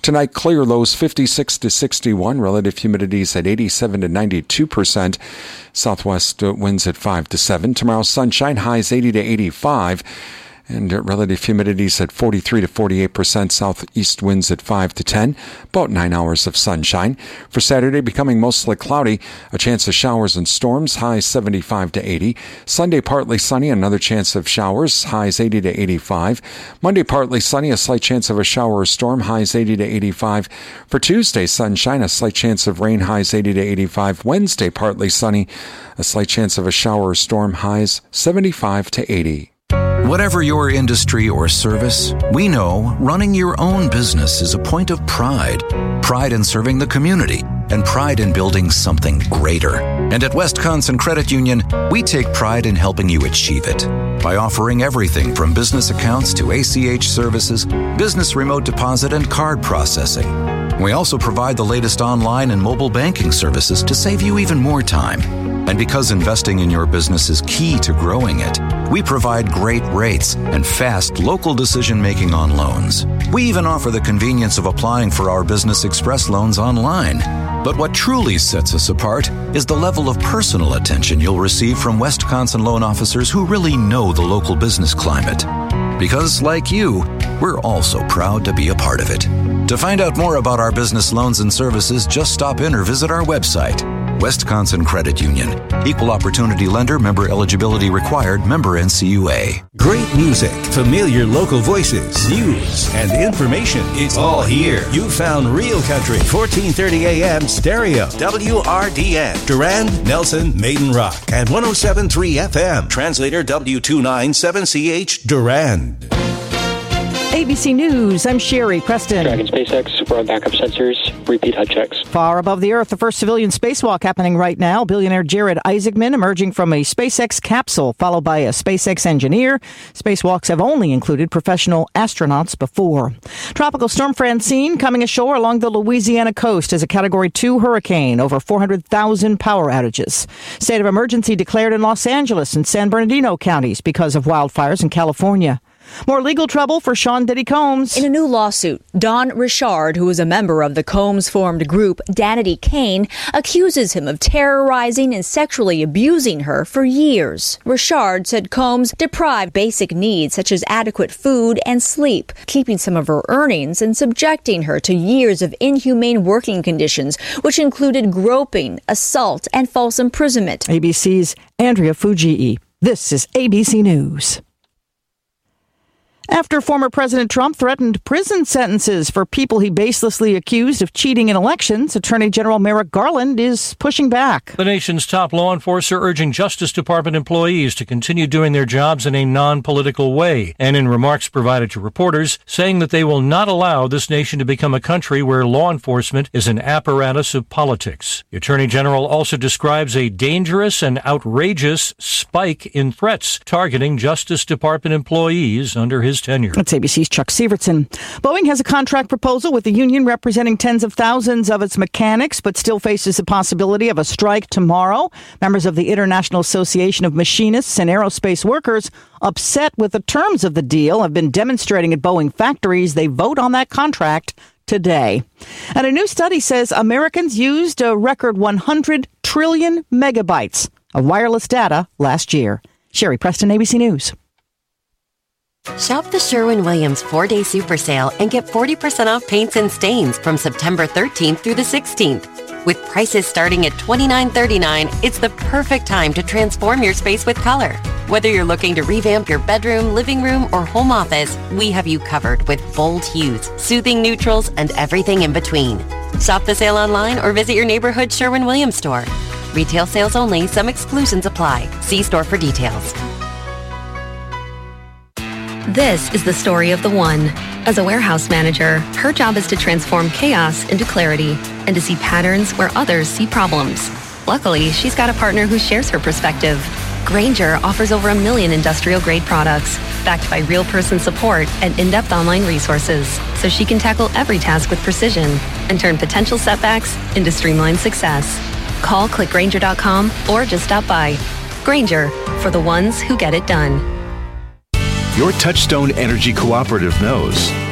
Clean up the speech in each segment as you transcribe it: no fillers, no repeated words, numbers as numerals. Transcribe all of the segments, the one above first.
Tonight, clear, lows 56 to 61. Relative humidities at 87 to 92%. Southwest winds at 5 to 7. Tomorrow, sunshine, highs 80 to 85. And relative humidities at 43 to 48%, southeast winds at 5 to 10, about 9 hours of sunshine. For Saturday, becoming mostly cloudy, a chance of showers and storms, highs 75 to 80. Sunday, partly sunny, another chance of showers, highs 80 to 85. Monday, partly sunny, a slight chance of a shower or storm, highs 80 to 85. For Tuesday, sunshine, a slight chance of rain, highs 80 to 85. Wednesday, partly sunny, a slight chance of a shower or storm, highs 75 to 80. Whatever your industry or service, we know running your own business is a point of pride. Pride in serving the community and pride in building something greater. And at Wisconsin Credit Union, we take pride in helping you achieve it by offering everything from business accounts to ACH services, business remote deposit, and card processing. We also provide the latest online and mobile banking services to save you even more time. And because investing in your business is key to growing it, we provide great rates and fast local decision-making on loans. We even offer the convenience of applying for our Business Express loans online. But what truly sets us apart is the level of personal attention you'll receive from Wisconsin loan officers who really know the local business climate. Because, like you, we're also proud to be a part of it. To find out more about our business loans and services, just stop in or visit our website. Wisconsin Credit Union. Equal opportunity lender. Member eligibility required. Member NCUA. Great music, familiar local voices, news, and information. It's all here. You found Real Country, 1430 AM stereo. WRDN. Durand, Nelson, Maiden Rock. And 107.3 FM. Translator W297CH Durand. ABC News, I'm Sherry Preston. Dragon SpaceX, we're on backup sensors, repeat HUD checks. Far above the Earth, the first civilian spacewalk happening right now. Billionaire Jared Isaacman emerging from a SpaceX capsule, followed by a SpaceX engineer. Spacewalks have only included professional astronauts before. Tropical storm Francine coming ashore along the Louisiana coast as a Category 2 hurricane. Over 400,000 power outages. State of emergency declared in Los Angeles and San Bernardino counties because of wildfires in California. More legal trouble for Sean Diddy Combs. In a new lawsuit, Don Richard, who is a member of the Combs-formed group Danity Kane, accuses him of terrorizing and sexually abusing her for years. Richard said Combs deprived basic needs such as adequate food and sleep, keeping some of her earnings and subjecting her to years of inhumane working conditions, which included groping, assault, and false imprisonment. ABC's Andrea Fujii. This is ABC News. After former President Trump threatened prison sentences for people he baselessly accused of cheating in elections, Attorney General Merrick Garland is pushing back. The nation's top law enforcer urging Justice Department employees to continue doing their jobs in a non-political way, and in remarks provided to reporters, saying that they will not allow this nation to become a country where law enforcement is an apparatus of politics. The Attorney General also describes a dangerous and outrageous spike in threats targeting Justice Department employees under his tenure. That's ABC's Chuck Severson. Boeing has a contract proposal with the union representing tens of thousands of its mechanics, but still faces the possibility of a strike tomorrow. Members of the International Association of Machinists and Aerospace Workers, upset with the terms of the deal, have been demonstrating at Boeing factories. They vote on that contract today. And a new study says Americans used a record 100 trillion megabytes of wireless data last year. Sherry Preston, ABC News. Shop the Sherwin-Williams 4-day super sale and get 40% off paints and stains from September 13th through the 16th. With prices starting at $29.39, it's the perfect time to transform your space with color. Whether you're looking to revamp your bedroom, living room, or home office, we have you covered with bold hues, soothing neutrals, and everything in between. Shop the sale online or visit your neighborhood Sherwin-Williams store. Retail sales only. Some exclusions apply. See store for details. This is the story of the one. As a warehouse manager, her job is to transform chaos into clarity and to see patterns where others see problems. Luckily, she's got a partner who shares her perspective. Grainger offers over 1 million industrial-grade products, backed by real person support and in-depth online resources, so she can tackle every task with precision and turn potential setbacks into streamlined success. Call clickgrainger.com or just stop by. Grainger, for the ones who get it done. Your Touchstone Energy Cooperative knows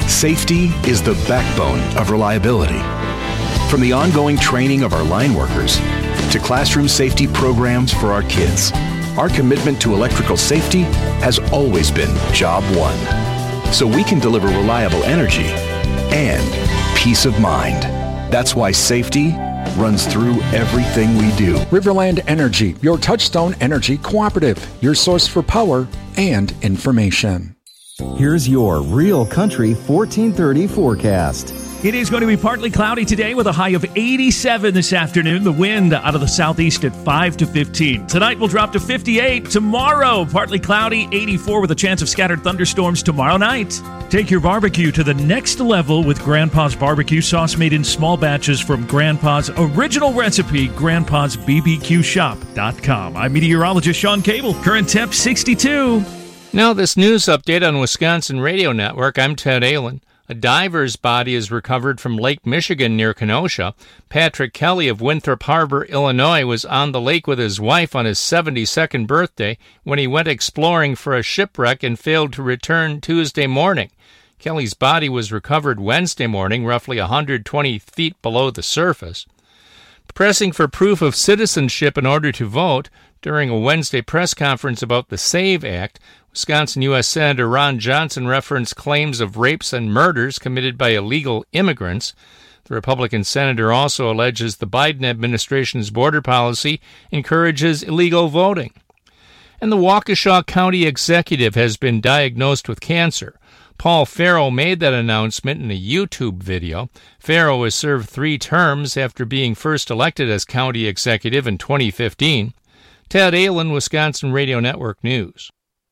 Safety is the backbone of reliability. From the ongoing training of our line workers to classroom safety programs for our kids, our commitment to electrical safety has always been job one. So we can deliver reliable energy and peace of mind. That's why safety runs through everything we do. Riverland Energy, your Touchstone Energy cooperative, your source for power and information. Here's your Real Country 1430 forecast. It is going to be partly cloudy today with a high of 87 this afternoon. The wind out of the southeast at 5 to 15. Tonight will drop to 58. Tomorrow, partly cloudy, 84 with a chance of scattered thunderstorms tomorrow night. Take your barbecue to the next level with Grandpa's Barbecue sauce made in small batches from Grandpa's original recipe, grandpa'sbbqshop.com. I'm meteorologist Sean Cable. Current temp 62. Now this news update on Wisconsin Radio Network. I'm Ted Allen. A diver's body is recovered from Lake Michigan near Kenosha. Patrick Kelly of Winthrop Harbor, Illinois, was on the lake with his wife on his 72nd birthday when he went exploring for a shipwreck and failed to return Tuesday morning. Kelly's body was recovered Wednesday morning, roughly 120 feet below the surface. Pressing for proof of citizenship in order to vote, during a Wednesday press conference about the SAVE Act, Wisconsin U.S. Senator Ron Johnson referenced claims of rapes and murders committed by illegal immigrants. The Republican senator also alleges the Biden administration's border policy encourages illegal voting. And the Waukesha County executive has been diagnosed with cancer. Paul Farrow made that announcement in a YouTube video. Farrow has served 3 terms after being first elected as county executive in 2015. Ted Allen, Wisconsin Radio Network News.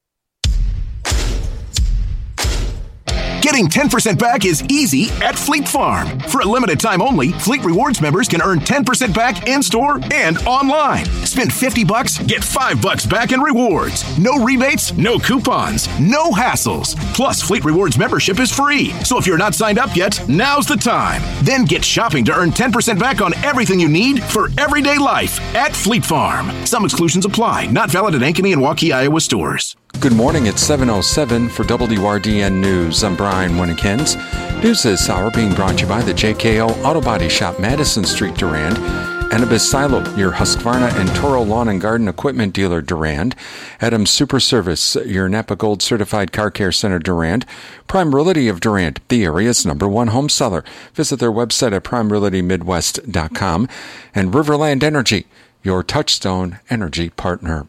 Getting 10% back is easy at Fleet Farm. For a limited time only, Fleet Rewards members can earn 10% back in-store and online. Spend $50, get $5 back in rewards. No rebates, no coupons, no hassles. Plus, Fleet Rewards membership is free. So if you're not signed up yet, now's the time. Then get shopping to earn 10% back on everything you need for everyday life at Fleet Farm. Some exclusions apply. Not valid at Ankeny and Waukee, Iowa stores. Good morning, it's 7:07 for WRDN News. I'm Brian Winnekins. News this hour being brought to you by the JKO Auto Body Shop, Madison Street, Durand. Annabis Silo, your Husqvarna and Toro Lawn and Garden Equipment dealer, Durand. Adams Super Service, your Napa Gold Certified Car Care Center, Durand. Prime Realty of Durand, the area's #1 home seller. Visit their website at primerealtymidwest.com. And Riverland Energy, your Touchstone Energy partner.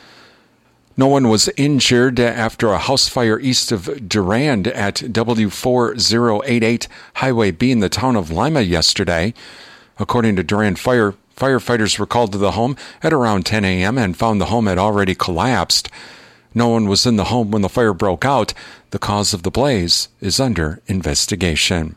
No one was injured after a house fire east of Durand at W4088 Highway B in the town of Lima yesterday. According to Durand Fire, firefighters were called to the home at around 10 a.m. and found the home had already collapsed. No one was in the home when the fire broke out. The cause of the blaze is under investigation.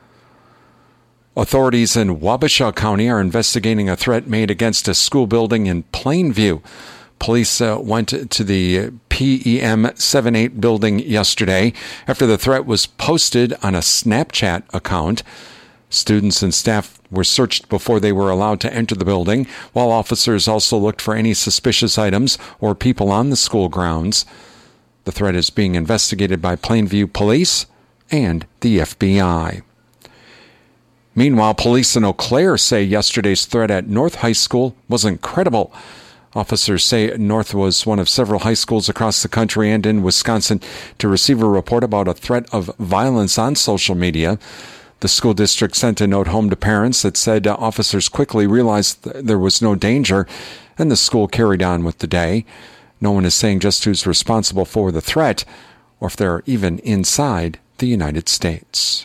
Authorities in Wabasha County are investigating a threat made against a school building in Plainview. Police went to the PEM 78 building yesterday after the threat was posted on a Snapchat account. Students and staff were searched before they were allowed to enter the building, while officers also looked for any suspicious items or people on the school grounds. The threat is being investigated by Plainview Police and the FBI. Meanwhile, police in Eau Claire say yesterday's threat at North High School wasn't credible. Officers say North was one of several high schools across the country and in Wisconsin to receive a report about a threat of violence on social media. The school district sent a note home to parents that said officers quickly realized there was no danger, and the school carried on with the day. No one is saying just who's responsible for the threat or if they're even inside the United States.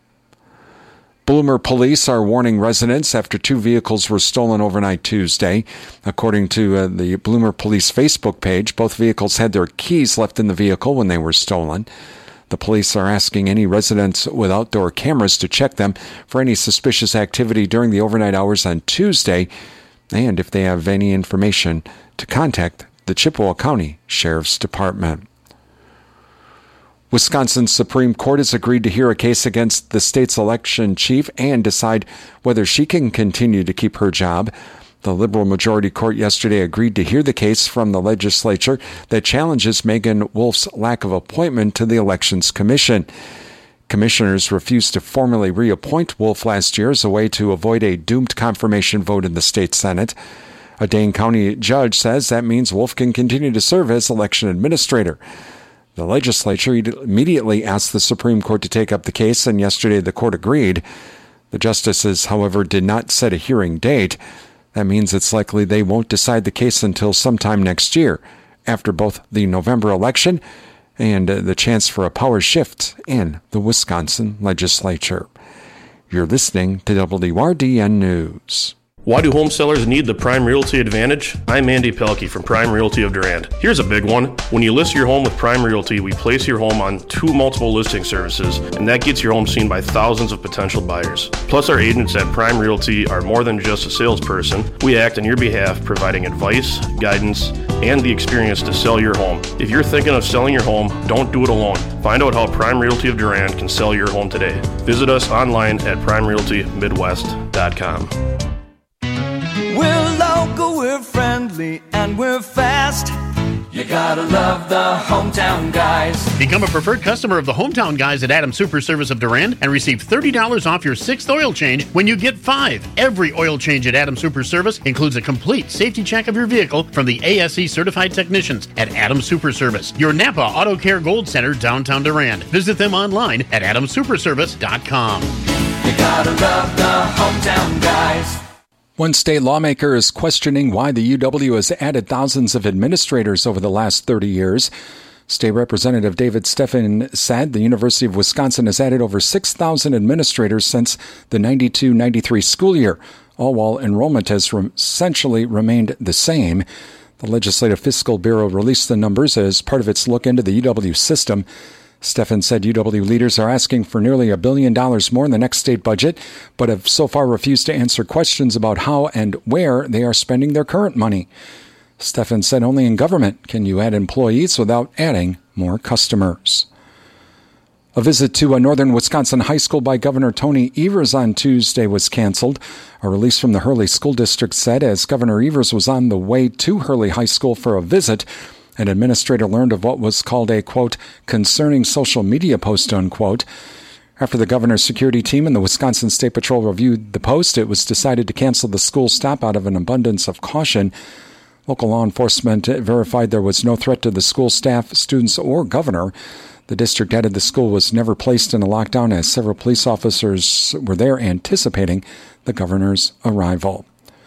Bloomer police are warning residents after 2 vehicles were stolen overnight Tuesday. According to the Bloomer Police Facebook page, both vehicles had their keys left in the vehicle when they were stolen. The police are asking any residents with outdoor cameras to check them for any suspicious activity during the overnight hours on Tuesday, and if they have any information, to contact the Chippewa County Sheriff's Department. Wisconsin's Supreme Court has agreed to hear a case against the state's election chief and decide whether she can continue to keep her job. The Liberal majority court yesterday agreed to hear the case from the legislature that challenges Megan Wolf's lack of appointment to the Elections Commission. Commissioners refused to formally reappoint Wolf last year as a way to avoid a doomed confirmation vote in the state Senate. A Dane County judge says that means Wolf can continue to serve as election administrator. The legislature immediately asked the Supreme Court to take up the case, and yesterday the court agreed. The justices, however, did not set a hearing date. That means it's likely they won't decide the case until sometime next year, after both the November election and the chance for a power shift in the Wisconsin legislature. You're listening to WRDN News. Why do home sellers need the Prime Realty Advantage? I'm Andy Pelkey from Prime Realty of Durand. Here's a big one. When you list your home with Prime Realty, we place your home on 2 multiple listing services, and that gets your home seen by thousands of potential buyers. Plus, our agents at Prime Realty are more than just a salesperson. We act on your behalf, providing advice, guidance, and the experience to sell your home. If you're thinking of selling your home, don't do it alone. Find out how Prime Realty of Durand can sell your home today. Visit us online at primerealtymidwest.com. We're local, we're friendly, and we're fast. You gotta love the Hometown Guys. Become a preferred customer of the Hometown Guys at Adams Super Service of Durand and receive $30 off your 6th oil change when you get 5. Every oil change at Adams Super Service includes a complete safety check of your vehicle from the ASE certified technicians at Adams Super Service, your Napa Auto Care Gold Center, downtown Durand. Visit them online at adamsuperservice.com. You gotta love the Hometown Guys. One state lawmaker is questioning why the UW has added thousands of administrators over the last 30 years. State Representative David Steffen said the University of Wisconsin has added over 6,000 administrators since the 92-93 school year, all while enrollment has essentially remained the same. The Legislative Fiscal Bureau released the numbers as part of its look into the UW system. Steffen said UW leaders are asking for nearly $1 billion more in the next state budget, but have so far refused to answer questions about how and where they are spending their current money. Steffen said only in government can you add employees without adding more customers. A visit to a northern Wisconsin high school by Governor Tony Evers on Tuesday was canceled. A release from the Hurley School District said as Governor Evers was on the way to Hurley High School for a visit, an administrator learned of what was called a, quote, concerning social media post, unquote. After the governor's security team and the Wisconsin State Patrol reviewed the post, it was decided to cancel the school stop out of an abundance of caution. Local law enforcement verified there was no threat to the school staff, students, or governor. The district added the school was never placed in a lockdown as several police officers were there anticipating the governor's arrival.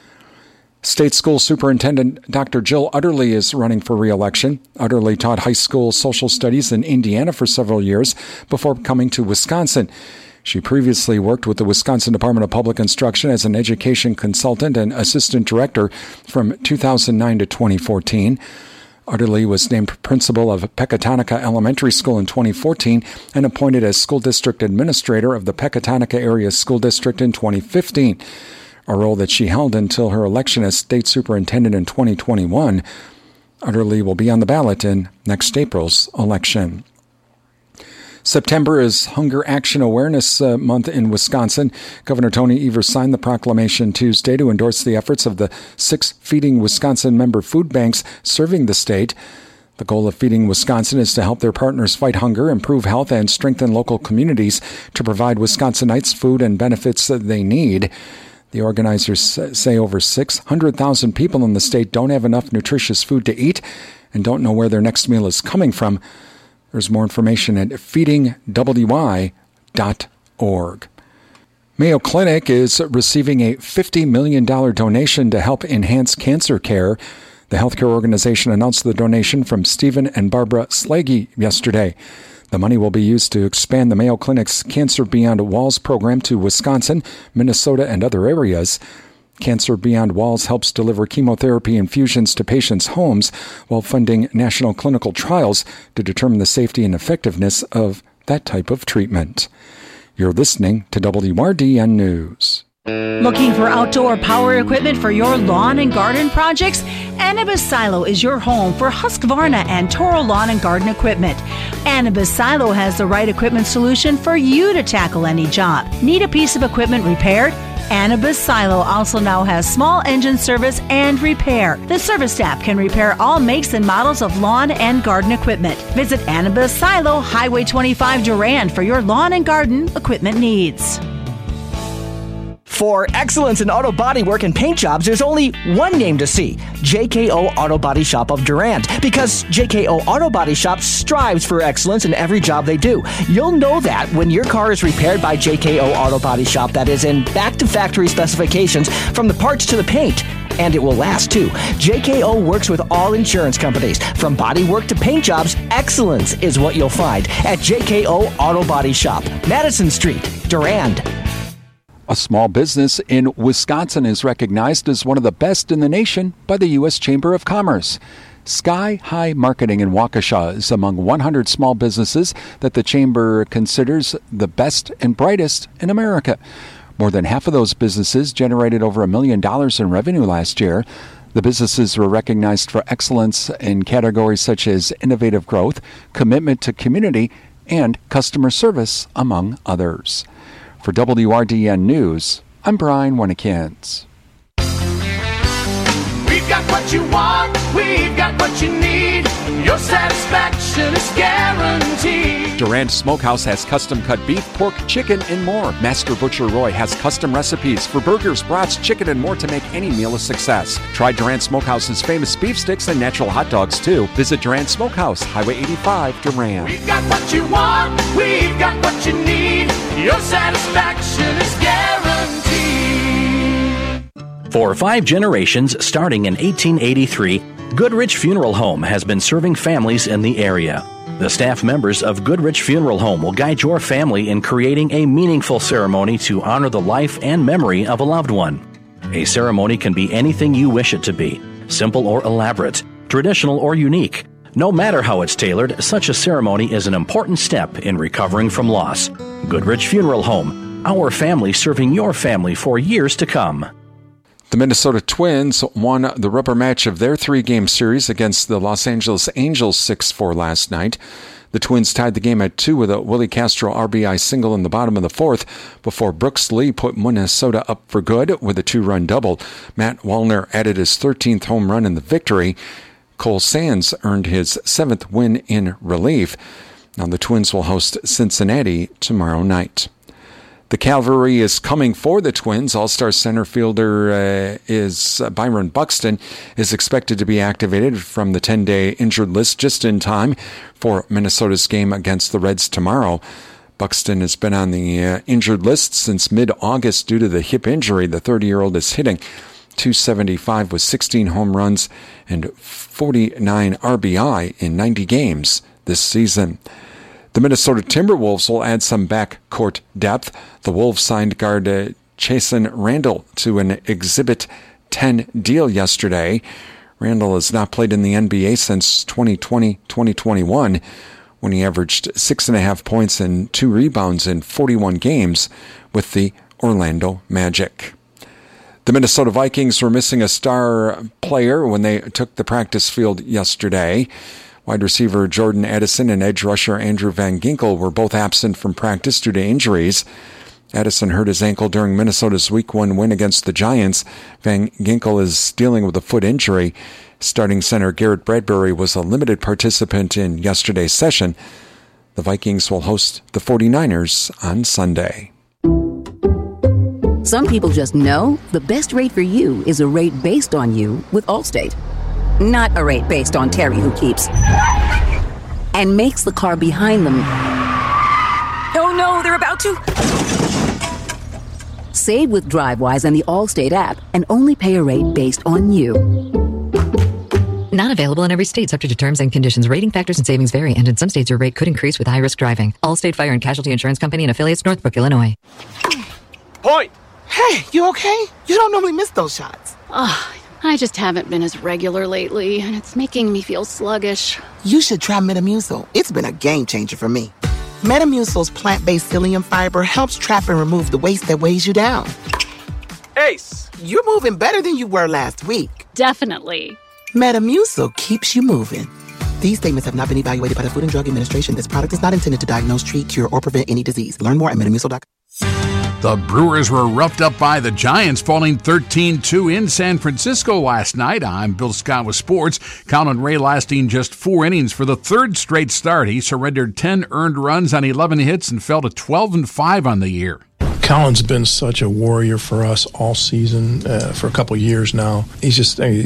State School Superintendent Dr. Jill Utterly is running for re-election. Utterly taught high school social studies in Indiana for several years before coming to Wisconsin. She previously worked with the Wisconsin Department of Public Instruction as an education consultant and assistant director from 2009 to 2014. Utterly was named principal of Pecatonica Elementary School in 2014 and appointed as school district administrator of the Pecatonica Area School District in 2015. A role that she held until her election as state superintendent in 2021. Utterly will be on the ballot in next April's election. September is Hunger Action Awareness Month in Wisconsin. Governor Tony Evers signed the proclamation Tuesday to endorse the efforts of the 6 Feeding Wisconsin member food banks serving the state. The goal of Feeding Wisconsin is to help their partners fight hunger, improve health, and strengthen local communities to provide Wisconsinites food and benefits that they need. The organizers say over 600,000 people in the state don't have enough nutritious food to eat and don't know where their next meal is coming from. There's more information at feedingwi.org. Mayo Clinic is receiving a $50 million donation to help enhance cancer care. The healthcare organization announced the donation from Stephen and Barbara Slaggy yesterday. The money will be used to expand the Mayo Clinic's Cancer Beyond Walls program to Wisconsin, Minnesota, and other areas. Cancer Beyond Walls helps deliver chemotherapy infusions to patients' homes while funding national clinical trials to determine the safety and effectiveness of that type of treatment. You're listening to WRDN News. Looking for outdoor power equipment for your lawn and garden projects? Anibis Silo is your home for Husqvarna and Toro lawn and garden equipment. Anibis Silo has the right equipment solution for you to tackle any job. Need a piece of equipment repaired? Annabis Silo also now has small engine service and repair. The service staff can repair all makes and models of lawn and garden equipment. Visit Annabis Silo, Highway 25 Durand for your lawn and garden equipment needs. For excellence in auto body work and paint jobs, there's only one name to see: JKO Auto Body Shop of Durand. Because JKO Auto Body Shop strives for excellence in every job they do. You'll know that when your car is repaired by JKO Auto Body Shop, that is in back-to-factory specifications from the parts to the paint. And it will last, too. JKO works with all insurance companies. From body work to paint jobs, excellence is what you'll find at JKO Auto Body Shop, Madison Street, Durand. A small business in Wisconsin is recognized as one of the best in the nation by the U.S. Chamber of Commerce. Sky High Marketing in Waukesha is among 100 small businesses that the Chamber considers the best and brightest in America. More than half of those businesses generated over $1 million in revenue last year. The businesses were recognized for excellence in categories such as innovative growth, commitment to community, and customer service, among others. For WRDN News, I'm Brian Winnekins. We've got what you want, we've got what you need. Your satisfaction is guaranteed. Durand Smokehouse has custom-cut beef, pork, chicken, and more. Master Butcher Roy has custom recipes for burgers, brats, chicken, and more to make any meal a success. Try Durand Smokehouse's famous beef sticks and natural hot dogs, too. Visit Durand Smokehouse, Highway 85, Durand. We've got what you want, we've got what you need. Your satisfaction is guaranteed. For 5 generations, starting in 1883, Goodrich Funeral Home has been serving families in the area. The staff members of Goodrich Funeral Home will guide your family in creating a meaningful ceremony to honor the life and memory of a loved one. A ceremony can be anything you wish it to be, simple or elaborate, traditional or unique. No matter how it's tailored, such a ceremony is an important step in recovering from loss. Goodrich Funeral Home, our family serving your family for years to come. The Minnesota Twins won the rubber match of their 3-game series against the Los Angeles Angels 6-4 last night. The Twins tied the game at 2 with a Willie Castro RBI single in the bottom of the 4th before Brooks Lee put Minnesota up for good with a 2-run double. Matt Wallner added his 13th home run in the victory. Cole Sands earned his 7th win in relief. Now the Twins will host Cincinnati tomorrow night. The cavalry is coming for the Twins. All-star center fielder Byron Buxton is expected to be activated from the 10-day injured list just in time for Minnesota's game against the Reds tomorrow. Buxton has been on the injured list since mid-August due to the hip injury. The 30-year-old is hitting .275 with 16 home runs and 49 RBI in 90 games this season. The Minnesota Timberwolves will add some backcourt depth. The Wolves signed guard Chasen Randall to an Exhibit 10 deal yesterday. Randall has not played in the NBA since 2020-2021 when he averaged 6.5 points and 2 rebounds in 41 games with the Orlando Magic. The Minnesota Vikings were missing a star player when they took the practice field yesterday. Wide receiver Jordan Addison and edge rusher Andrew Van Ginkel were both absent from practice due to injuries. Addison hurt his ankle during Minnesota's Week 1 win against the Giants. Van Ginkel is dealing with a foot injury. Starting center Garrett Bradbury was a limited participant in yesterday's session. The Vikings will host the 49ers on Sunday. Some people just know the best rate for you is a rate based on you with Allstate. Not a rate based on Terry who keeps and makes the car behind them. Oh no, they're about to. Save with DriveWise and the Allstate app and only pay a rate based on you. Not available in every state, subject to terms and conditions. Rating factors and savings vary, and in some states your rate could increase with high-risk driving. Allstate Fire and Casualty Insurance Company and affiliates, Northbrook, Illinois. Point! Hey, you okay? You don't normally miss those shots. I just haven't been as regular lately, and it's making me feel sluggish. You should try Metamucil. It's been a game changer for me. Metamucil's plant-based psyllium fiber helps trap and remove the waste that weighs you down. Ace, you're moving better than you were last week. Definitely. Metamucil keeps you moving. These statements have not been evaluated by the Food and Drug Administration. This product is not intended to diagnose, treat, cure, or prevent any disease. Learn more at Metamucil.com. The Brewers were roughed up by the Giants, falling 13-2 in San Francisco last night. I'm Bill Scott with sports. Colin Ray lasting just 4 innings for the third straight start. He surrendered 10 earned runs on 11 hits and fell to 12-5 on the year. Colin's been such a warrior for us all season, for a couple years now. He's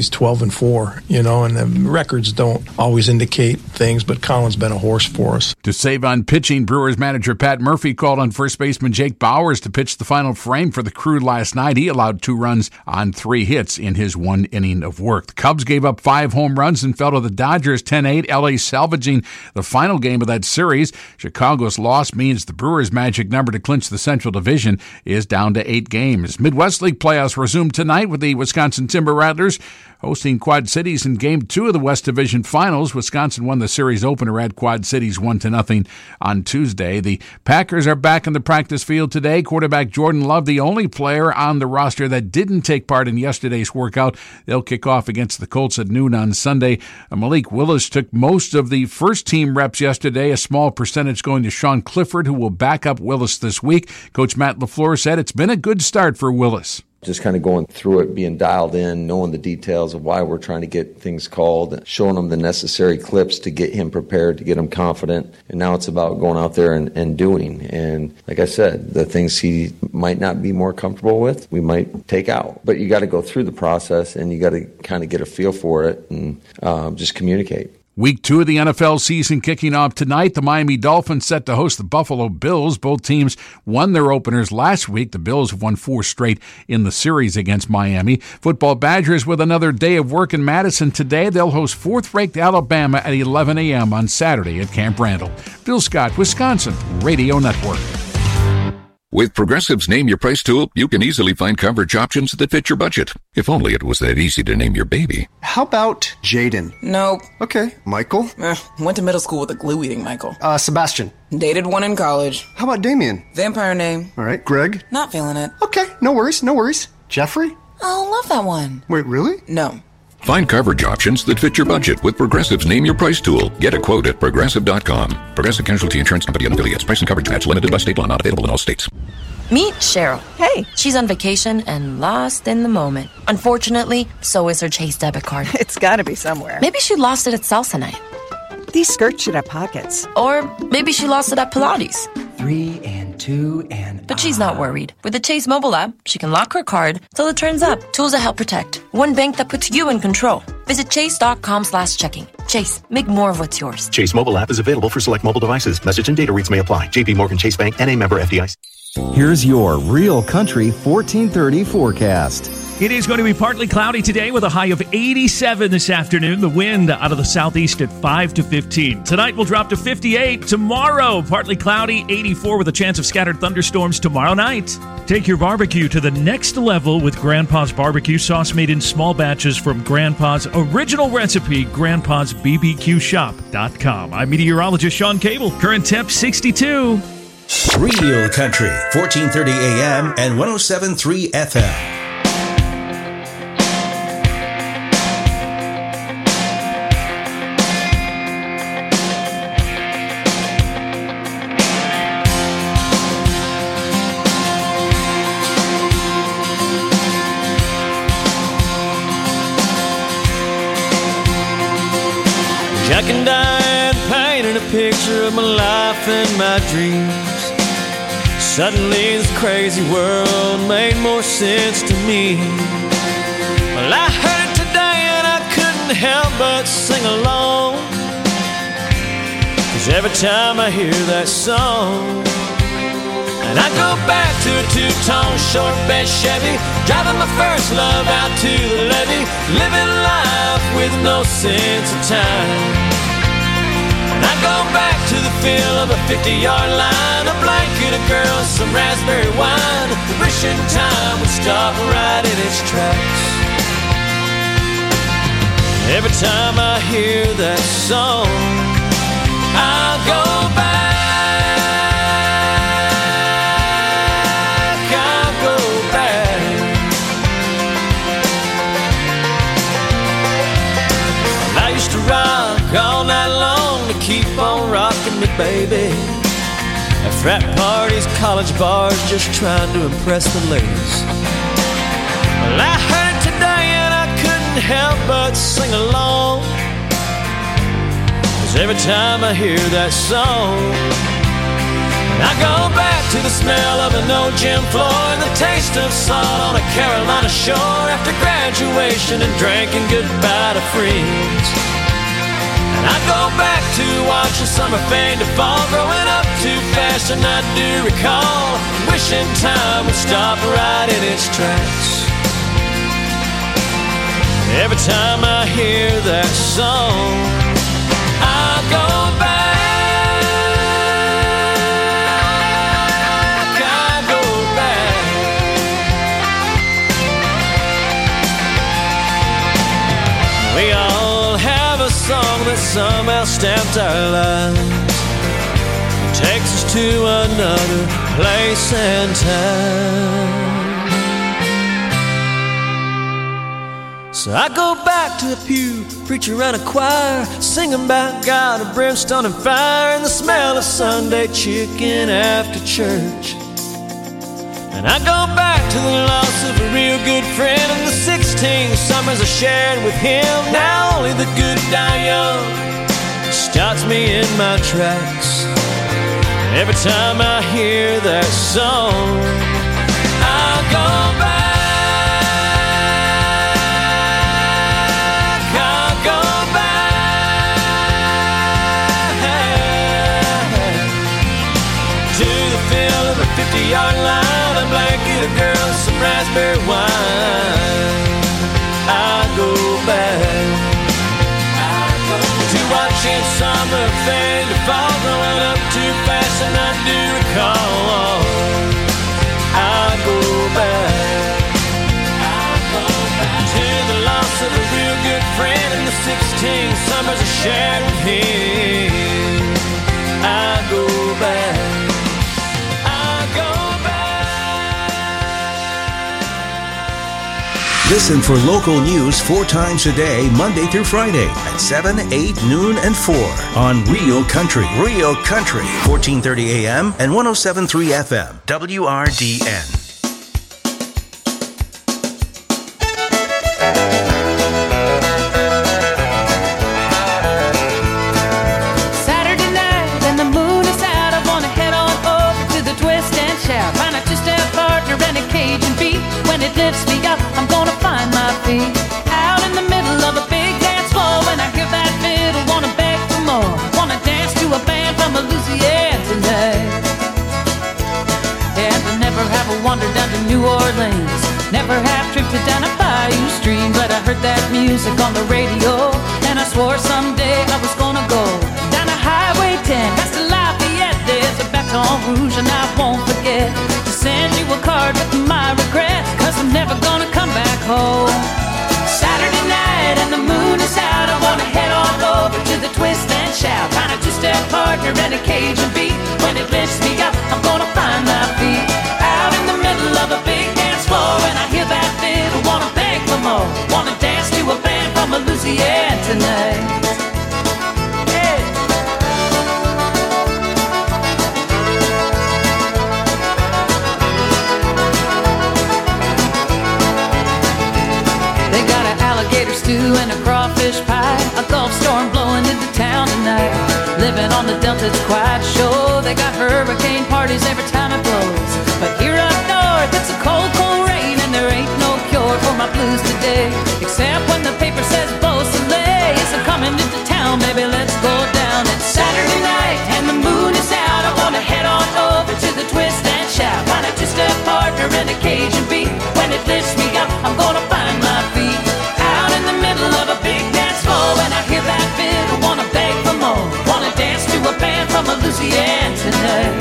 12-4, and the records don't always indicate things, but Colin's been a horse for us. To save on pitching, Brewers manager Pat Murphy called on first baseman Jake Bauers to pitch the final frame for the Crew last night. He allowed 2 runs on 3 hits in his 1 inning of work. The Cubs gave up 5 home runs and fell to the Dodgers 10-8, LA salvaging the final game of that series. Chicago's loss means the Brewers' magic number to clinch the Central Division is down to 8 games. Midwest League playoffs resume tonight with the Wisconsin Timber Rattlers hosting Quad Cities in Game 2 of the West Division Finals. Wisconsin won the series opener at Quad Cities 1-0 on Tuesday. The Packers are back in the practice field today. Quarterback Jordan Love, the only player on the roster that didn't take part in yesterday's workout. They'll kick off against the Colts at noon on Sunday. Malik Willis took most of the first-team reps yesterday, a small percentage going to Sean Clifford, who will back up Willis this week. Coach Matt LaFleur said it's been a good start for Willis. Just kind of going through it, being dialed in, knowing the details of why we're trying to get things called, showing him the necessary clips to get him prepared, to get him confident. And now it's about going out there and doing. And like I said, the things he might not be more comfortable with, we might take out. But you got to go through the process, and you got to kind of get a feel for it and just communicate. Week 2 of the NFL season kicking off tonight. The Miami Dolphins set to host the Buffalo Bills. Both teams won their openers last week. The Bills have won 4 straight in the series against Miami. Football Badgers with another day of work in Madison today. They'll host 4th-ranked Alabama at 11 a.m. on Saturday at Camp Randall. Bill Scott, Wisconsin Radio Network. With Progressive's Name Your Price tool, you can easily find coverage options that fit your budget. If only it was that easy to name your baby. How about Jaden? Nope. Okay. Michael? Went to middle school with a glue-eating Michael. Sebastian? Dated one in college. How about Damien? Vampire name. All right. Greg? Not feeling it. Okay. No worries. Jeffrey? Oh, love that one. Wait, really? No. Find coverage options that fit your budget with Progressive's Name Your Price tool. Get a quote at Progressive.com. Progressive Casualty Insurance Company and affiliates. Price and coverage match limited by state law. Not available in all states. Meet Cheryl. Hey. She's on vacation and lost in the moment. Unfortunately, so is her Chase debit card. It's gotta be somewhere. Maybe she lost it at salsa night. These skirts should have pockets. Or maybe she lost it at Pilates. 3 and 2 and... But she's not worried. With the Chase mobile app, she can lock her card till it turns up. Tools that help protect. One bank that puts you in control. Visit chase.com/checking. Chase, make more of what's yours. Chase mobile app is available for select mobile devices. Message and data rates may apply. JP Morgan Chase Bank, N.A. member FDIC. Here's your Real Country 1430 forecast. It is going to be partly cloudy today with a high of 87 this afternoon. The wind out of the southeast at 5 to 15. Tonight will drop to 58. Tomorrow, partly cloudy, 84 with a chance of scattered thunderstorms tomorrow night. Take your barbecue to the next level with Grandpa's Barbecue Sauce made in small batches from Grandpa's original recipe, grandpa'sbbqshop.com. I'm meteorologist Sean Cable. Current temp 62. Real Country, 1430 AM and 107.3 FM. Jack and Diane painted a picture of my life and my dreams. Suddenly this crazy world made more sense to me. Well, I heard it today and I couldn't help but sing along, 'cause every time I hear that song, and I go back to a two-tone short bed Chevy, driving my first love out to the levee, living life with no sense of time. And I go back to the feel of a 50-yard line, a blanket, a girl, some raspberry wine, wishing time would stop right in its tracks. Every time I hear that song, I'll go back. Rock all night long to keep on rocking me, baby. Frat parties, college bars, just trying to impress the ladies. Well, I heard it today and I couldn't help but sing along. 'Cause every time I hear that song, I go back to the smell of an old gym floor and the taste of salt on a Carolina shore after graduation and drinking goodbye to friends. And I go back to watching summer fade to fall, growing up too fast, and I do recall wishing time would stop right in its tracks. Every time I hear that song, I go back. We all have a song that somehow stamped our lives, takes us to another place and time. So I go back to a pew, preacher and a choir, singing about God of brimstone and fire, and the smell of Sunday chicken after church. And I go back to the loss of a real good friend and the 16 summers I shared with him. Now only the good die young stops me in my tracks. Every time I hear that song, I go back. I go back to the feel of a 50-yard line, a blanket, a girl, and some raspberry wine. I go back to watching summer fade to fall, growing up too fast, and I do recall. I go back to the loss of a real good friend and the 16 summers I shared with him. I go back. Listen for local news 4 times a day, Monday through Friday at 7, 8, noon, and 4 on Real Country. Real Country, 1430 AM and 107.3 FM, WRDN. Saturday night and the moon is out. I want to head on over to the Twist and Shout. Find a two-step partner and a Cajun beat. When it lifts me up, I'm gonna find my feet out in the middle of a big dance floor. When I hear that fiddle, wanna beg for more, wanna dance to a band from Louisiana tonight. And I never have wandered down to New Orleans, never have drifted down a bayou stream, but I heard that music on the radio, and I swore someday I was gonna go down to Highway 10, past the Lafayette. There's a Baton Rouge, and I won't forget to send you a card with my regrets, 'cause I'm never gonna come back home. Saturday night and the moon is out. I wanna head on over to the Twist and Shout. Find a two-step partner and a Cajun beat. When it lifts me up, I'm gonna find my feet out in the middle of a big dance floor. And I hear that fiddle, wanna beg for more, wanna dance to a band from Louisiana tonight. Stew and a crawfish pie, a Gulf storm blowing into town tonight. Living on the Delta, it's quite sure. They got hurricane parties every time it blows. But here up north, it's a cold, cold rain, and there ain't no cure for my blues today. Except when the paper says Beausoleil is coming into town, baby, let's go down. It's Saturday night and the moon is out. I wanna head on over to the Twist and Shout. Find a two-step partner and a Cajun beat. When it lifts me up, I'm gonna find my feet in the middle of a big dance floor. When I hear that fiddle, wanna beg for more, wanna dance to a band from Louisiana tonight.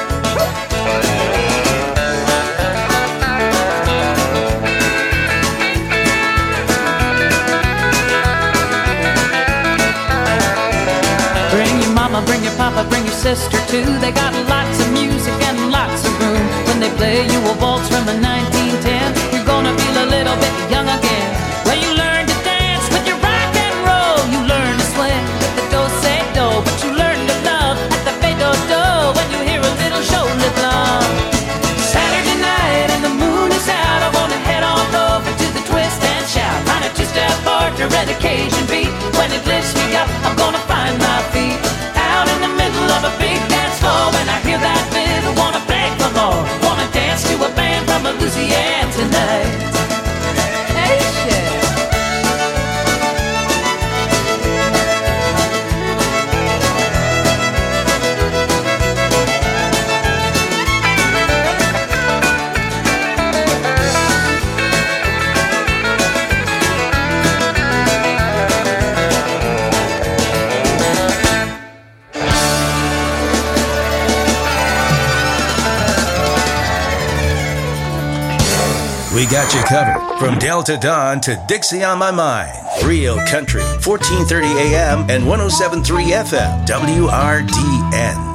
Bring your mama, bring your papa, bring your sister too. They got lots of music and lots of room. When they play you a waltz from the 1910, you're gonna feel a little bit young again. Well, you learn to dance with your rock and roll. You learn to swing with the do-say-do. But you learn to love at the fado-do when you hear a little show We got you covered. From Delta Dawn to Dixie on My Mind. Real Country, 1430 AM and 107.3 FM. WRDN.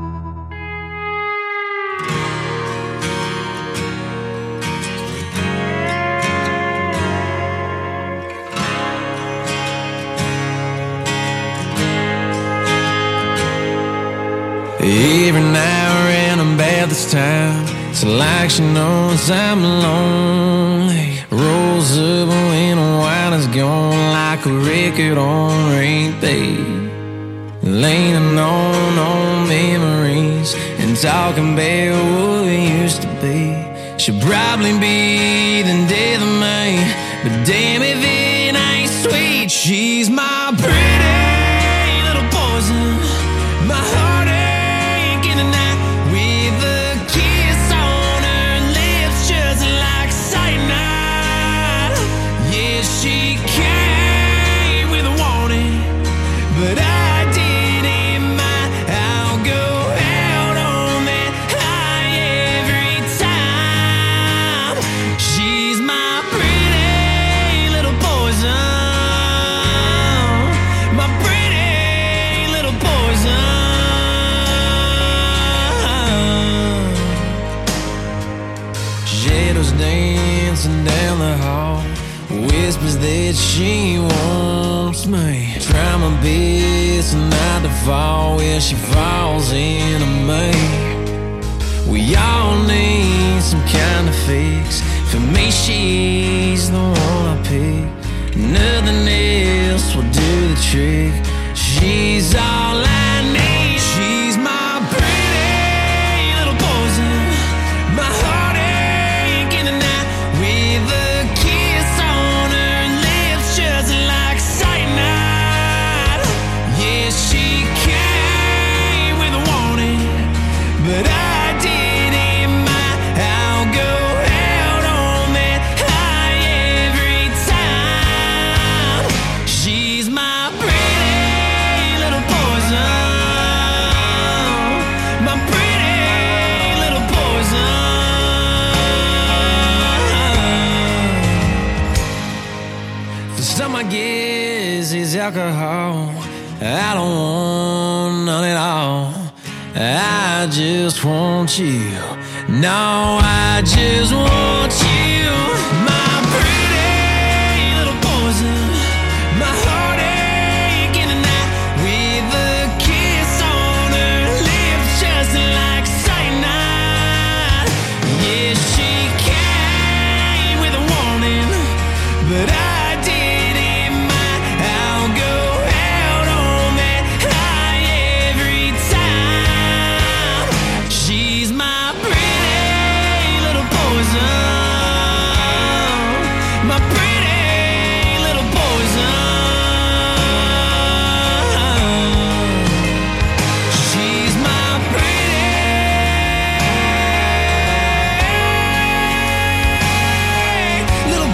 Every now and then about this time, it's like she knows I'm lonely. Rolls up when the wine is gone, like a record on repeat. Leaning on memories and talking about what we used to be. She'll probably be the death of me, but damn if it ain't sweet. She's my pretty little poison, my heart. She came with a warning, but I didn't mind. I'll go out on that high every time. She's my pretty little poison, my pretty little poison. Shadows dancing down the hall, whispers that she wants me. Try my best not to fall when she falls into me. We all need some kind of fix. For me, she's the one I pick. Nothing else will do the trick. She's all I need. She's my pretty little poison, my heartache in the night with a kiss on her lips, just like cyanide. Yeah, she came with a warning, but I didn't mind. I'll go out on that high every time. She's my pretty little poison, my pretty little poison. For some, I guess it's alcohol. I don't want none at all. I just want you. No, I just want you. My pretty little poison, my heartache in the night with a kiss on her lips, just like cyanide. Yeah, she came with a warning, but I didn't mind. I'll go out on that high every time. She's my pretty little poison, my pretty little poison. She's my pretty little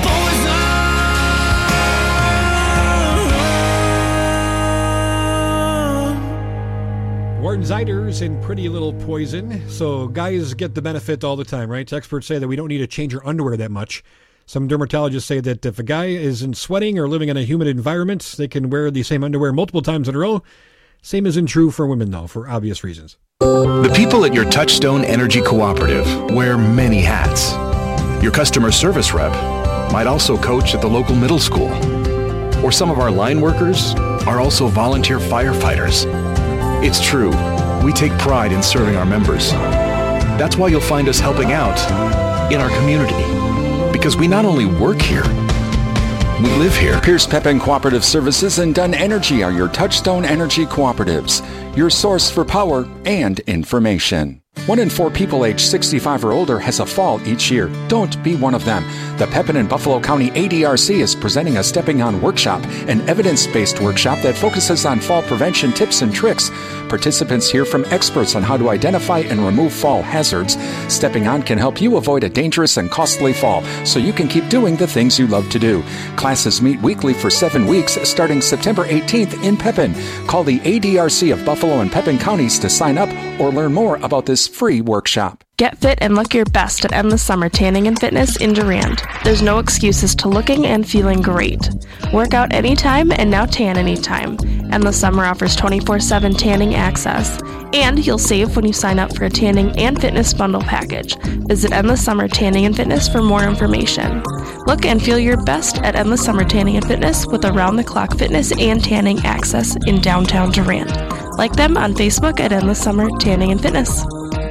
poison. Warren Zeiders in Pretty Little Poison. So guys get the benefit all the time, right? Experts say that we don't need to change our underwear that much. Some dermatologists say that if a guy isn't sweating or living in a humid environment, they can wear the same underwear multiple times in a row. Same isn't true for women, though, for obvious reasons. The people at your Touchstone Energy Cooperative wear many hats. Your customer service rep might also coach at the local middle school. Or some of our line workers are also volunteer firefighters. It's true, we take pride in serving our members. That's why you'll find us helping out in our community. Because we not only work here, we live here. Pierce Pepin Cooperative Services and Dunn Energy are your Touchstone Energy Cooperatives, your source for power and information. 1 in 4 people aged 65 or older has a fall each year. Don't be one of them. The Pepin and Buffalo County ADRC is presenting a Stepping On workshop, an evidence-based workshop that focuses on fall prevention tips and tricks. Participants hear from experts on how to identify and remove fall hazards. Stepping On can help you avoid a dangerous and costly fall so you can keep doing the things you love to do. Classes meet weekly for 7 weeks starting September 18th in Pepin. Call the ADRC of Buffalo and Pepin counties to sign up or learn more about this free workshop. Get fit and look your best at Endless Summer Tanning and Fitness in Durand. There's no excuses to looking and feeling great. Work out anytime and now tan anytime. Endless Summer offers 24/7 tanning access. And you'll save when you sign up for a tanning and fitness bundle package. Visit Endless Summer Tanning and Fitness for more information. Look and feel your best at Endless Summer Tanning and Fitness with around-the-clock fitness and tanning access in downtown Durand. Like them on Facebook at Endless Summer Tanning and Fitness.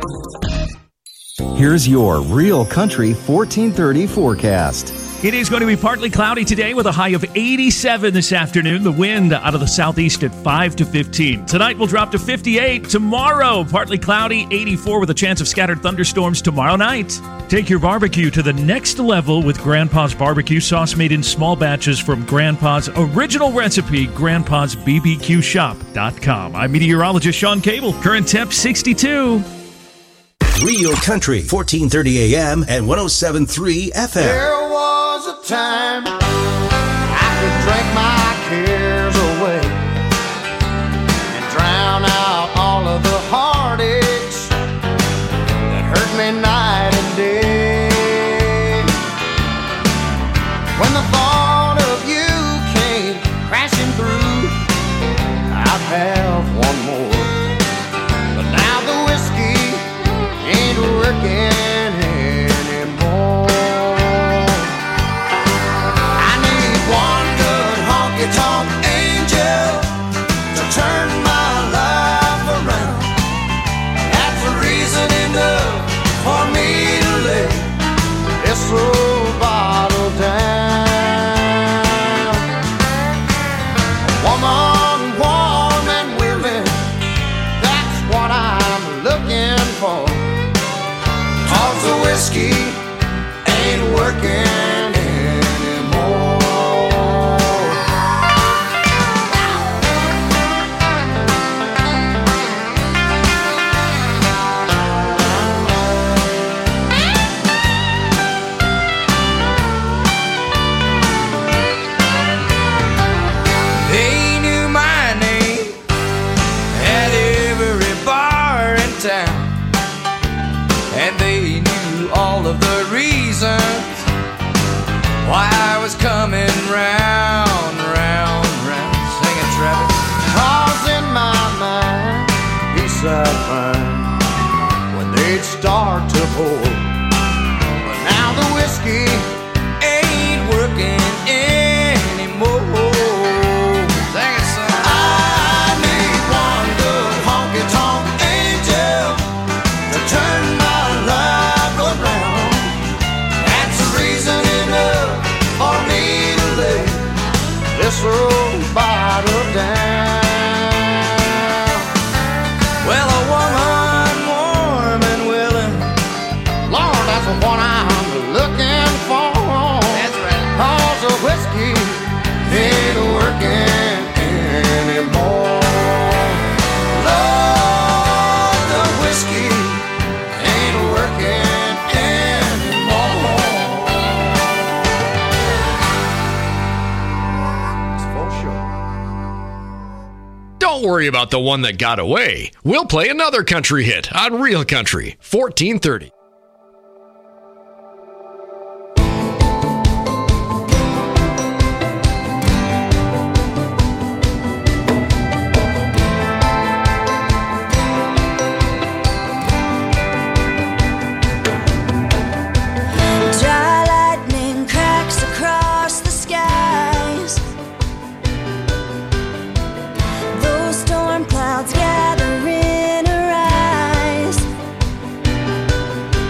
Here's your Real Country 1430 forecast. It is going to be partly cloudy today with a high of 87 this afternoon. The wind out of the southeast at 5 to 15. Tonight will drop to 58. Tomorrow, partly cloudy, 84 with a chance of scattered thunderstorms tomorrow night. Take your barbecue to the next level with Grandpa's Barbecue Sauce made in small batches from Grandpa's original recipe, grandpa'sbbqshop.com. I'm meteorologist Sean Cable. Current temp 62. Real Country, 1430 AM and 107.3 FM. There was a time I could drink my cares away and drown out all of the heartaches that hurt me night and day. When the thought of you came crashing through, I'd have one more. But now the whiskey ain't working anymore. I need one good honky-tonk angel to turn my life around. That's a reason enough for me to lay this old bottle down. A woman warm and willing, that's what I'm looking for. Cause the whiskey ain't working anymore. They knew my name at every bar in town, and they knew all of the reasons why I was coming round, round, round. Sing it, Travis. Cause in my mind, peace I'd find when they'd start to pour. But now the whiskey ain't working anymore. Sing it, son. I need one good honky-tonk angel to turn my life around. That's a reason enough for me to lay this old bottle down. Well, a woman warm and willing, Lord, that's what I'm looking for. That's right. Cause the whiskey ain't working anymore. Lord, the whiskey ain't working anymore. It's for sure. Don't worry about the one that got away. We'll play another country hit on Real Country 1430. Dry lightning cracks across the skies. Those storm clouds gather in her eyes.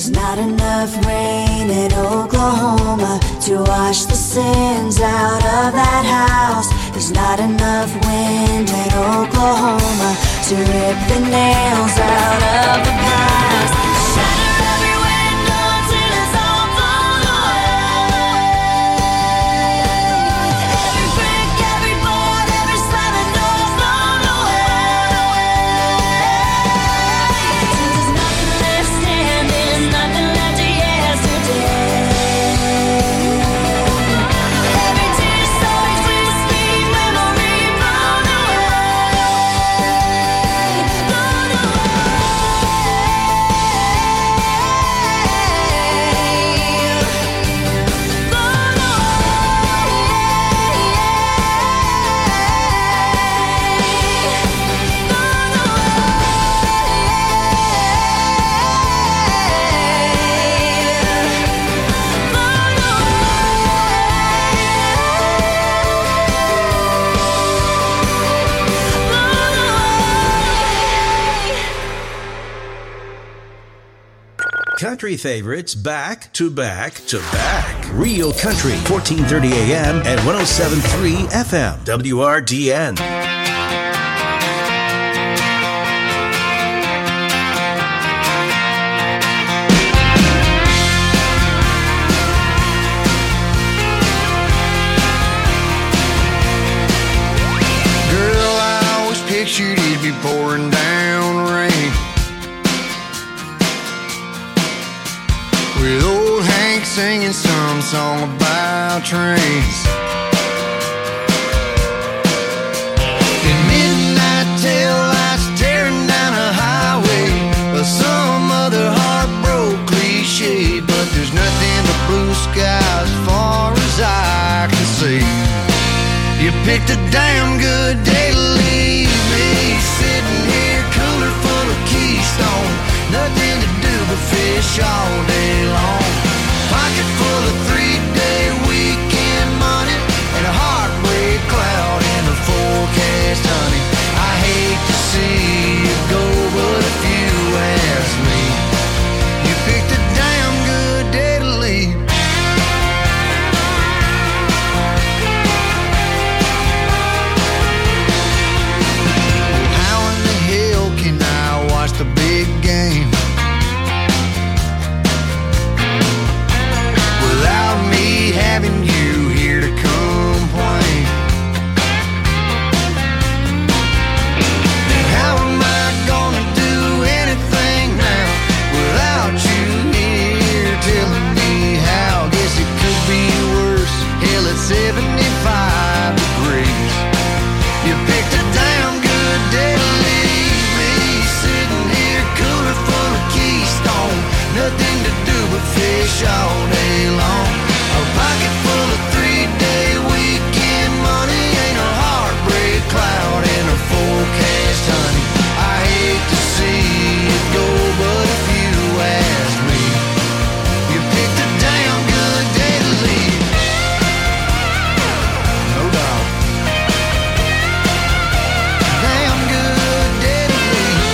There's not enough rain in Oklahoma to wash the sins out of that house. There's not enough wind in Oklahoma to rip the nails out of the past. Shatter every window till it's all blown away. Every brick, every board, every slamming door blown away. There's nothing left standing, nothing left to yesterday. Every tear so crispy, memory blown away. Blown Country favorites back to back to back. Real Country, 1430 AM and 107.3 FM. WRDN. Girl, I always pictured it'd be pouring down rain, with old Hank singing some song about trains. In midnight tail lights tearing down a highway, or some other heartbroken cliche, but there's nothing but blue skies as far as I can see. You picked a damn good day to leave me, sitting here cooler full of Keystone, nothing to do but fish all day long. Pocket full of 3-day weekend money and a heartbreak cloud in the forecast, honey. I hate to see you go, but if you ask me, you picked a damn good day to leave. How in the hell can I watch the big game without me having you here to complain? And how am I gonna do anything now without you here telling me how? Guess it could be worse. Hell, it's 75 degrees. You picked a damn good day to leave me, sitting here cooler full of Keystone, nothing to do but fish all day long. A pocket full of 3-day weekend money ain't a heartbreak cloud in a forecast, honey. I hate to see it go, but if you ask me, you picked a damn good day to leave. No doubt. Damn good day to leave.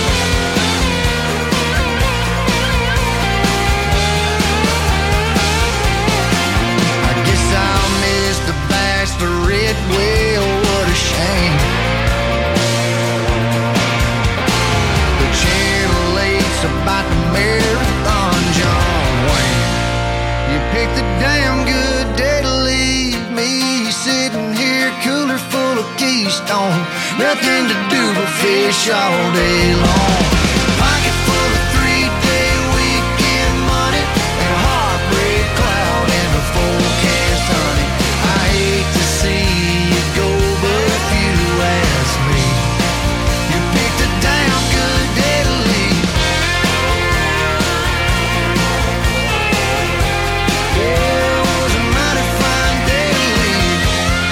I guess I'll miss the bachelorette, well, what a shame. The Channel 8's about the marathon, John Wayne. You picked a damn good day to leave me, sitting here cooler full of Keystone, nothing to do but fish all day long. Pocket full of 3-day weekend money and a heartbreak cloud in the forecast, honey. I hate to see you go, but if you ask me, you picked a damn good day to leave. Yeah, it was a mighty fine day to leave.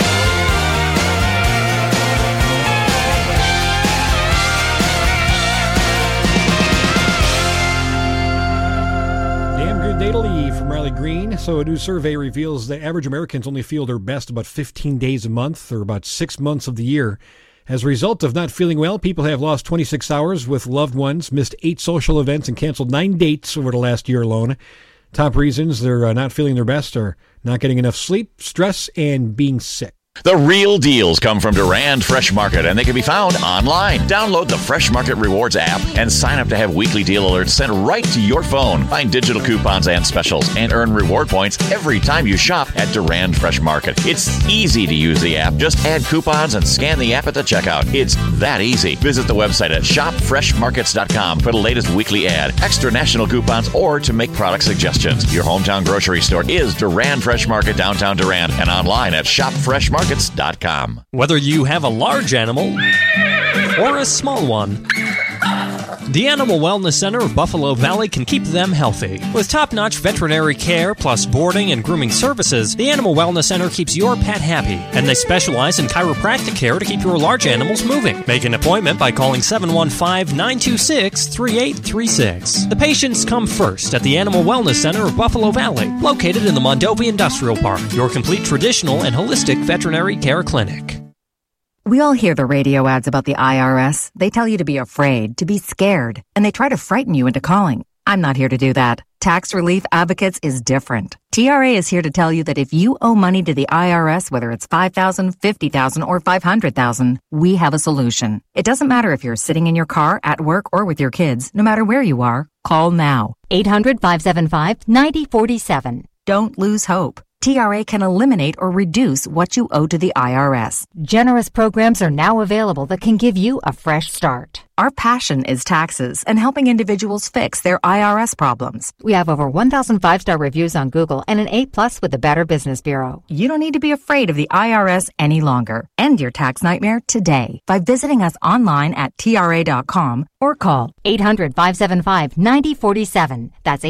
Damn good day to leave from Riley Green. So a new survey reveals that average Americans only feel their best about 15 days a month, or about 6 months of the year. As a result of not feeling well, people have lost 26 hours with loved ones, missed 8 social events, and canceled 9 dates over the last year alone. Top reasons they're not feeling their best are not getting enough sleep, stress, and being sick. The real deals come from Durand Fresh Market, and they can be found online. Download the Fresh Market Rewards app and sign up to have weekly deal alerts sent right to your phone. Find digital coupons and specials and earn reward points every time you shop at Durand Fresh Market. It's easy to use the app. Just add coupons and scan the app at the checkout. It's that easy. Visit the website at shopfreshmarkets.com for the latest weekly ad, extra national coupons, or to make product suggestions. Your hometown grocery store is Durand Fresh Market, downtown Durand, and online at shopfreshmarkets.com. Whether you have a large animal or a small one, the Animal Wellness Center of Buffalo Valley can keep them healthy. With top-notch veterinary care plus boarding and grooming services, the Animal Wellness Center keeps your pet happy, and they specialize in chiropractic care to keep your large animals moving. Make an appointment by calling 715-926-3836. The patients come first at the Animal Wellness Center of Buffalo Valley, located in the Mondovi Industrial Park, your complete traditional and holistic veterinary care clinic. We all hear the radio ads about the IRS. They tell you to be afraid, to be scared, and they try to frighten you into calling. I'm not here to do that. Tax Relief Advocates is different. TRA is here to tell you that if you owe money to the IRS, whether it's $5,000, $50,000, or $500,000, we have a solution. It doesn't matter if you're sitting in your car, at work, or with your kids. No matter where you are, call now. 800-575-9047. Don't lose hope. TRA can eliminate or reduce what you owe to the IRS. Generous programs are now available that can give you a fresh start. Our passion is taxes and helping individuals fix their IRS problems. We have over 1,000 5-star reviews on Google and an A+ with the Better Business Bureau. You don't need to be afraid of the IRS any longer. End your tax nightmare today by visiting us online at TRA.com or call 800-575-9047. That's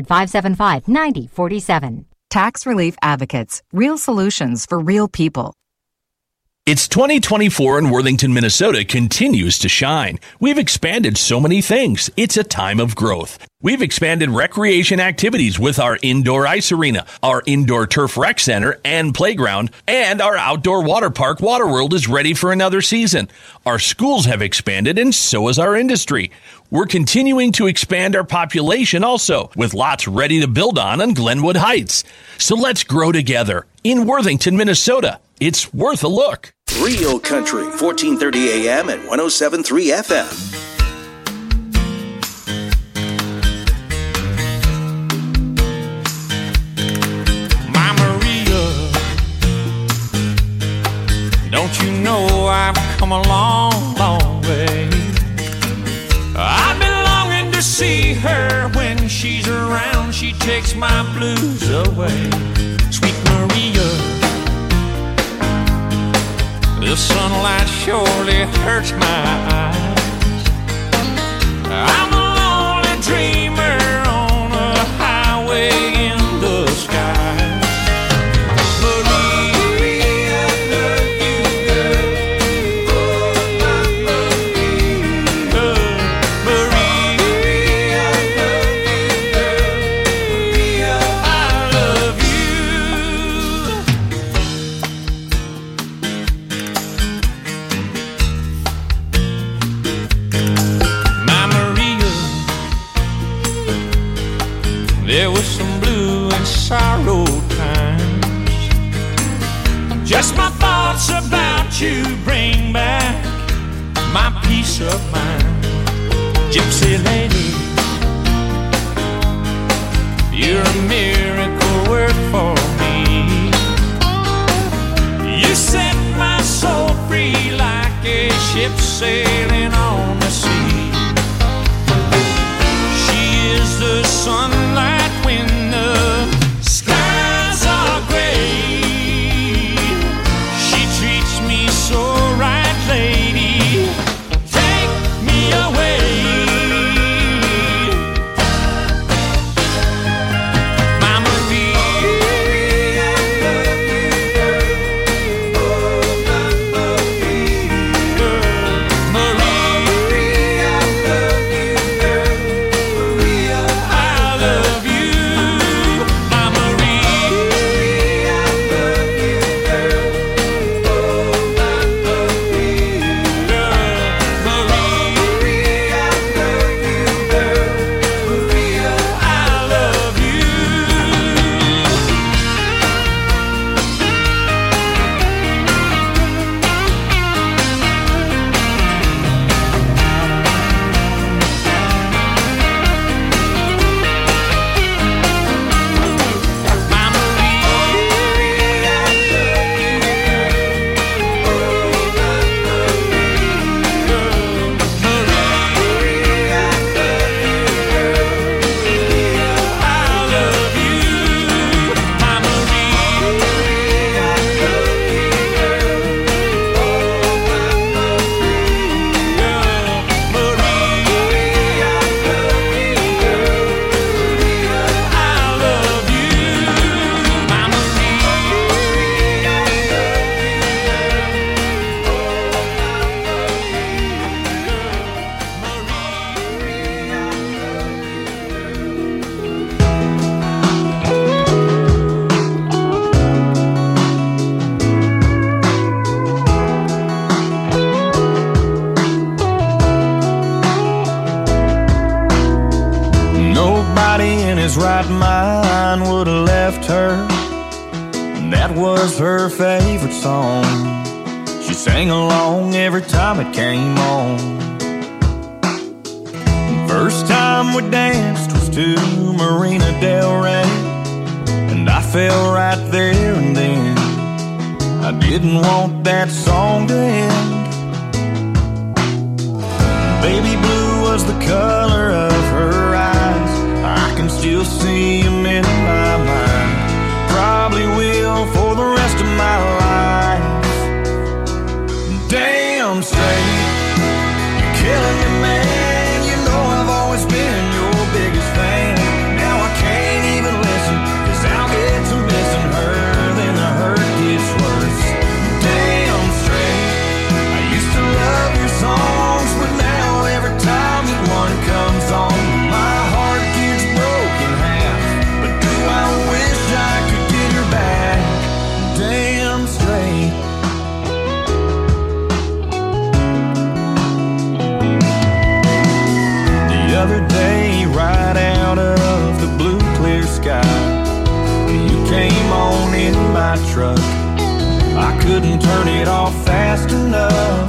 800-575-9047. Tax Relief Advocates. Real solutions for real people. It's 2024 and Worthington, Minnesota continues to shine. We've expanded so many things. It's a time of growth. We've expanded recreation activities with our indoor ice arena, our indoor turf rec center and playground, and our outdoor water park, Waterworld, is ready for another season. Our schools have expanded, and so has our industry. We're continuing to expand our population also, with lots ready to build on Glenwood Heights. So let's grow together. In Worthington, Minnesota, it's worth a look. Real Country, 1430 AM and 107.3 FM. Don't you know I've come a long, long way? I've been longing to see her. When she's around, she takes my blues away. Sweet Maria, the sunlight surely hurts my eyes. I'm a lonely dreamer on a highway in the sky. There was some blue and sorrow times. Just my thoughts about you bring back my peace of mind. Gypsy lady, you're a miracle work for me. You set my soul free like a ship sailing on the sea. She is the sunlight when the skies are gray. She treats me so right, lady. Take me away. My Maria, Maria, I love his right mind would have left her. That was her favorite song. She sang along every time it came on. First time we danced was to Marina Del Rey, and I fell right there and then. I didn't want that song to end. Baby blue was the color of her eyes. I can still see them in my mind. Probably will for the rest of my life. Damn straight, you're killing me, man. You know I've always been your biggest fan. Now I can't even listen, 'cause I'll get to missing her, then the hurt gets worse. Damn straight, I used to love your songs, but now every time that one comes on, my heart gets broken half. But do I wish I could get her back? Damn straight. The other day, right out of the blue clear sky, you came on in my truck. I couldn't turn it off fast enough.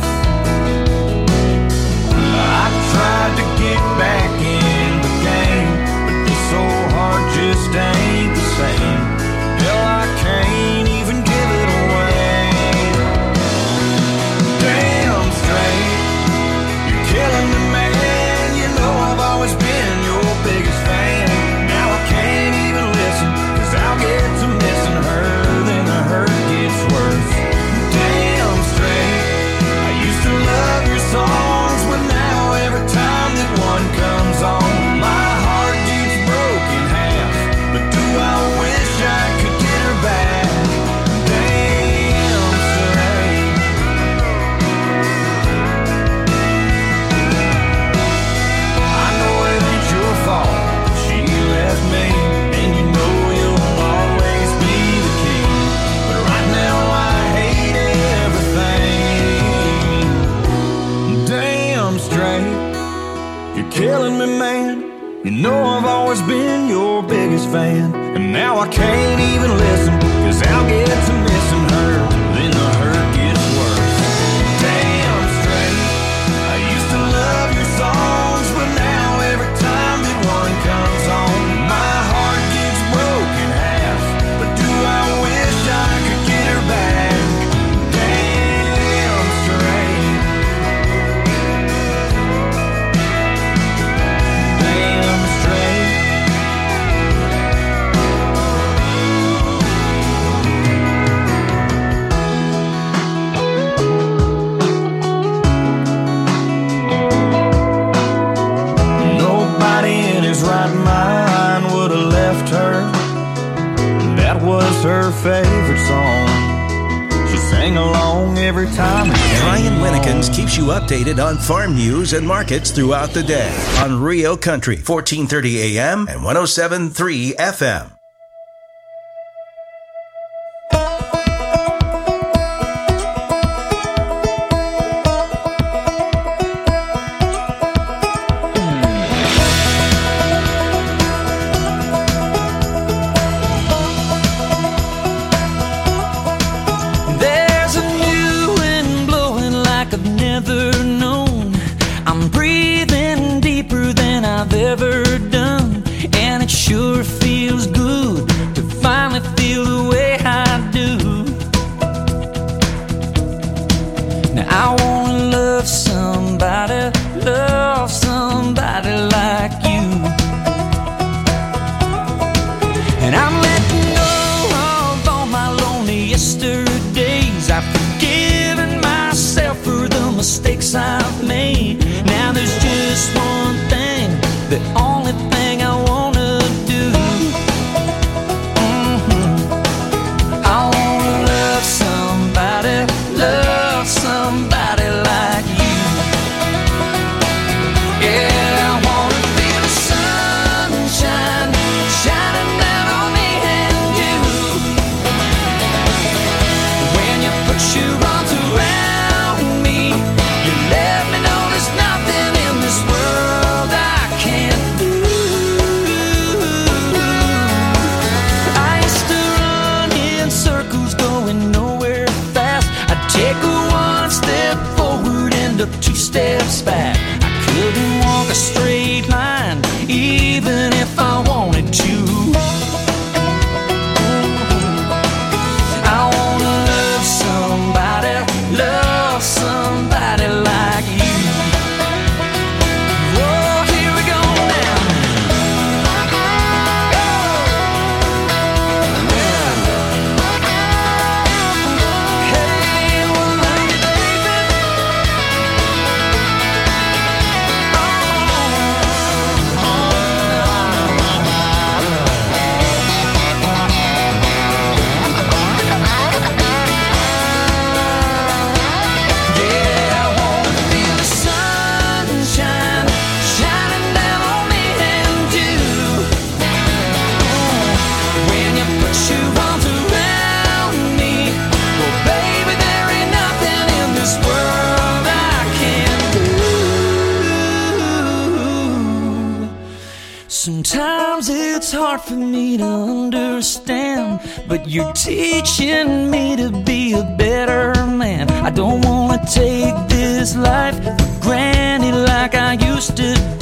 I tried to get back in the game, but this old heart just ain't the same. Hell, I can't even give it away. Damn straight, you're killing me, man. You know I've always been your biggest fan. Now I can't even listen, 'cause I'll get to missing her, then the hurt gets worse. Damn straight, I used to love your songs, but now every time that one comes on, my heart gets broken half. But do I wish I could get her back? Damn straight. I know it ain't your fault she left me, and you know you'll always be the king. But right now I hate everything. Damn straight, you're killing me, man. You know I've always been your biggest fan, and now I can't even listen, 'cause I'll get to missing her, then the hurt gets worse. Damn straight, I used to love your songs, but now every time that one comes on, my heart gets broken half. But do I wish I could get her back? Damn straight. Damn straight. Nobody in his right mind would have left her. That was her favorite song. She sang along every time. Brian Winnekins keeps you updated on farm news and markets throughout the day on Rio Country, 1430 AM and 107.3 FM. There's a new wind blowing like I've never known. I'm breathing deeper than I've ever done, and it sure feels good to finally feel the way I do. Now I wanna love somebody like you. And I'm letting go of all my lonely yesterdays. I've forgiven myself for the mistakes I've made. Now there's just one thing, the only thing I wanna do. I wanna love somebody like you. Yeah, I wanna feel the sunshine shining down on me and you. When you put your arms around me, you let me know there's nothing in this world I can't do. straight line, even if I wanted to. I wanna love somebody like you. Oh, here we go now. Hey, well, love you, baby. Yeah, I wanna feel the sunshine shining down on me and you. When you put your arms around me, well, baby, there ain't nothing in this world I can't do. Sometimes it's hard for me to understand, but you're teaching me to be a better man. I don't wanna take this life for granted like I used to